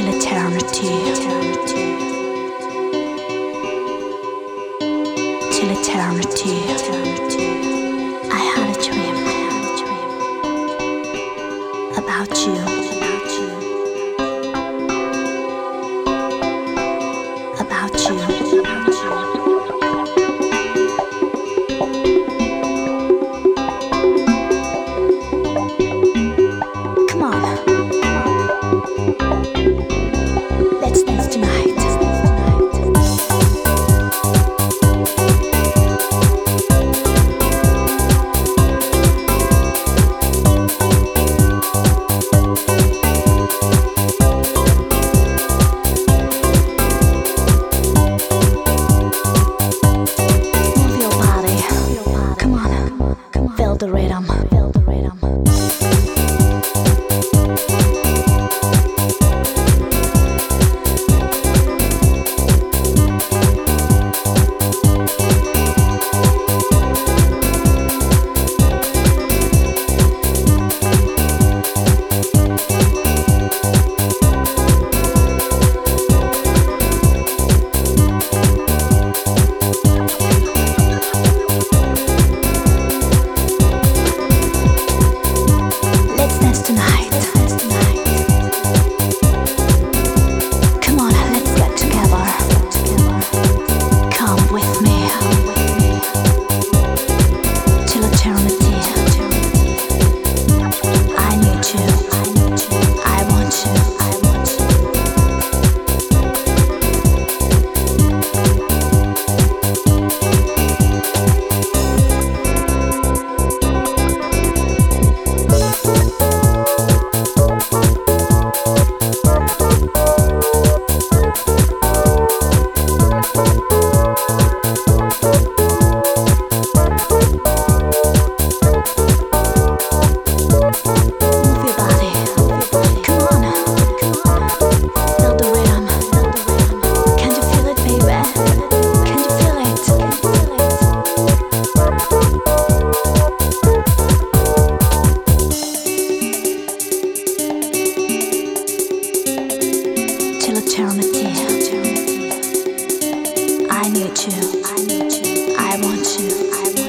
till eternity, till eternity. I had a dream about you, about you. Come on, let's dance tonight. Move your body, come on, feel the rhythm, feel the rhythm. Let's dance tonight. Come on, let's get together. Come with me till eternity. I need you. I want you. Move your body. Come on. Feel the rhythm. Can you feel it, baby? Can you feel it? Till eternity. I need you. I want you.